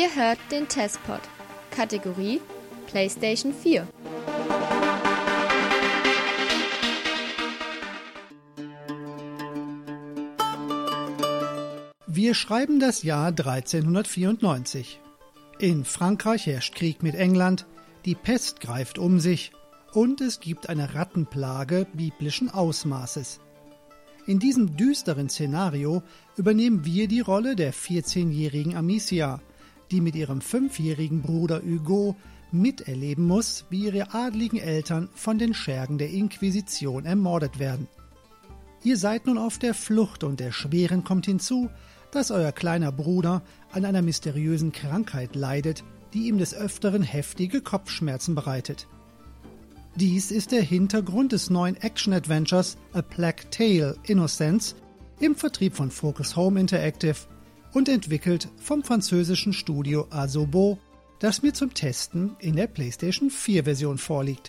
Ihr hört den Testpod. Kategorie PlayStation 4. Wir schreiben das Jahr 1394. In Frankreich herrscht Krieg mit England, die Pest greift um sich und es gibt eine Rattenplage biblischen Ausmaßes. In diesem düsteren Szenario übernehmen wir die Rolle der 14-jährigen Amicia, die mit ihrem 5-jährigen Bruder Hugo miterleben muss, wie ihre adligen Eltern von den Schergen der Inquisition ermordet werden. Ihr seid nun auf der Flucht und erschwerend kommt hinzu, dass euer kleiner Bruder an einer mysteriösen Krankheit leidet, die ihm des Öfteren heftige Kopfschmerzen bereitet. Dies ist der Hintergrund des neuen Action-Adventures A Plague Tale: Innocence im Vertrieb von Focus Home Interactive und entwickelt vom französischen Studio Asobo, das mir zum Testen in der PlayStation 4-Version vorliegt.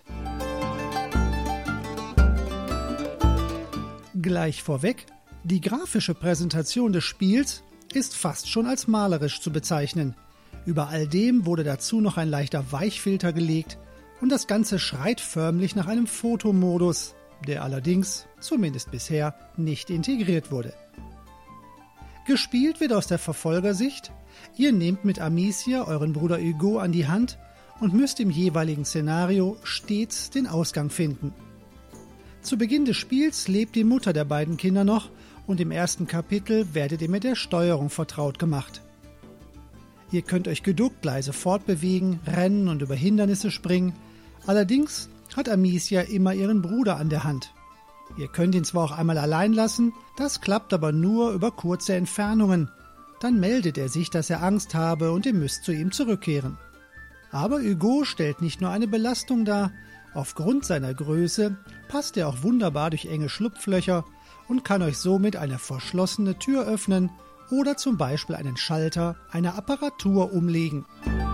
Gleich vorweg, die grafische Präsentation des Spiels ist fast schon als malerisch zu bezeichnen. Über all dem wurde dazu noch ein leichter Weichfilter gelegt und das Ganze schreit förmlich nach einem Fotomodus, der allerdings, zumindest bisher, nicht integriert wurde. Gespielt wird aus der Verfolgersicht. Ihr nehmt mit Amicia euren Bruder Hugo an die Hand und müsst im jeweiligen Szenario stets den Ausgang finden. Zu Beginn des Spiels lebt die Mutter der beiden Kinder noch und im ersten Kapitel werdet ihr mit der Steuerung vertraut gemacht. Ihr könnt euch geduckt leise fortbewegen, rennen und über Hindernisse springen. Allerdings hat Amicia immer ihren Bruder an der Hand. Ihr könnt ihn zwar auch einmal allein lassen, das klappt aber nur über kurze Entfernungen. Dann meldet er sich, dass er Angst habe und ihr müsst zu ihm zurückkehren. Aber Hugo stellt nicht nur eine Belastung dar, aufgrund seiner Größe passt er auch wunderbar durch enge Schlupflöcher und kann euch somit eine verschlossene Tür öffnen oder zum Beispiel einen Schalter einer Apparatur umlegen.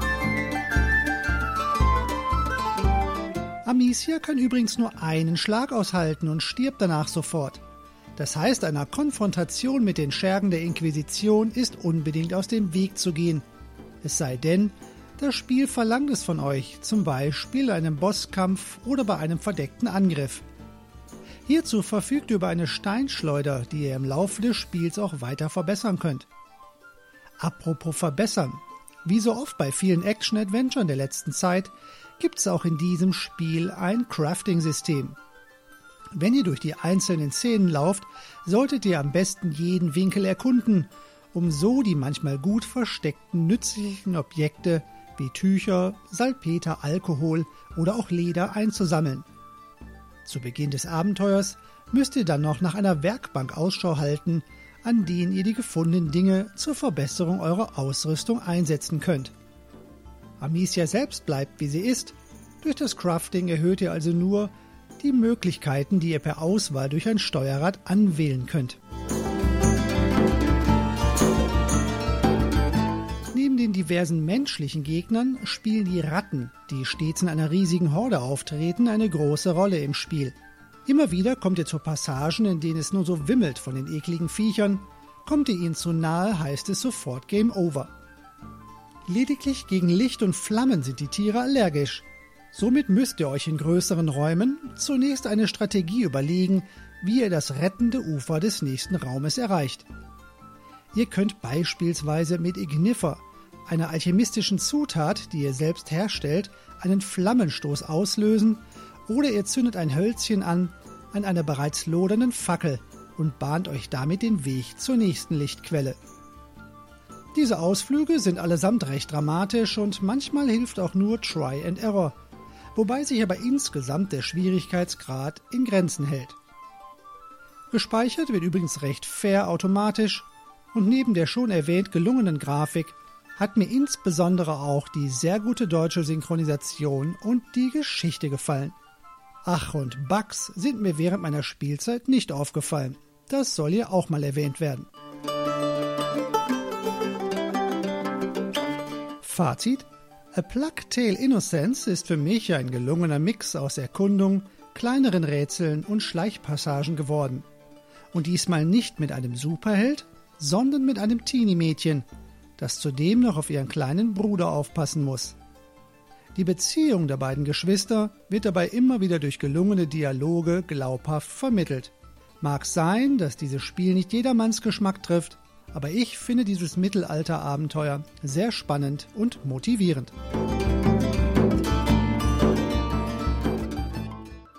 Amicia kann übrigens nur einen Schlag aushalten und stirbt danach sofort. Das heißt, einer Konfrontation mit den Schergen der Inquisition ist unbedingt aus dem Weg zu gehen. Es sei denn, das Spiel verlangt es von euch, zum Beispiel in einem Bosskampf oder bei einem verdeckten Angriff. Hierzu verfügt ihr über eine Steinschleuder, die ihr im Laufe des Spiels auch weiter verbessern könnt. Apropos verbessern, wie so oft bei vielen Action-Adventuren der letzten Zeit, gibt es auch in diesem Spiel ein Crafting-System. Wenn ihr durch die einzelnen Szenen lauft, solltet ihr am besten jeden Winkel erkunden, um so die manchmal gut versteckten nützlichen Objekte wie Tücher, Salpeter, Alkohol oder auch Leder einzusammeln. Zu Beginn des Abenteuers müsst ihr dann noch nach einer Werkbank Ausschau halten, an denen ihr die gefundenen Dinge zur Verbesserung eurer Ausrüstung einsetzen könnt. Amicia selbst bleibt, wie sie ist. Durch das Crafting erhöht ihr also nur die Möglichkeiten, die ihr per Auswahl durch ein Steuerrad anwählen könnt. Neben den diversen menschlichen Gegnern spielen die Ratten, die stets in einer riesigen Horde auftreten, eine große Rolle im Spiel. Immer wieder kommt ihr zu Passagen, in denen es nur so wimmelt von den ekligen Viechern. Kommt ihr ihnen zu nahe, heißt es sofort Game Over. Lediglich gegen Licht und Flammen sind die Tiere allergisch. Somit müsst ihr euch in größeren Räumen zunächst eine Strategie überlegen, wie ihr das rettende Ufer des nächsten Raumes erreicht. Ihr könnt beispielsweise mit Ignifer, einer alchemistischen Zutat, die ihr selbst herstellt, einen Flammenstoß auslösen oder ihr zündet ein Hölzchen an einer bereits lodernden Fackel und bahnt euch damit den Weg zur nächsten Lichtquelle. Diese Ausflüge sind allesamt recht dramatisch und manchmal hilft auch nur Try and Error, wobei sich aber insgesamt der Schwierigkeitsgrad in Grenzen hält. Gespeichert wird übrigens recht fair automatisch und neben der schon erwähnt gelungenen Grafik hat mir insbesondere auch die sehr gute deutsche Synchronisation und die Geschichte gefallen. Ach, und Bugs sind mir während meiner Spielzeit nicht aufgefallen. Das soll hier auch mal erwähnt werden. Fazit: A Plague Tale: Innocence ist für mich ein gelungener Mix aus Erkundung, kleineren Rätseln und Schleichpassagen geworden. Und diesmal nicht mit einem Superheld, sondern mit einem Teenie-Mädchen, das zudem noch auf ihren kleinen Bruder aufpassen muss. Die Beziehung der beiden Geschwister wird dabei immer wieder durch gelungene Dialoge glaubhaft vermittelt. Mag sein, dass dieses Spiel nicht jedermanns Geschmack trifft, aber ich finde dieses Mittelalter-Abenteuer sehr spannend und motivierend.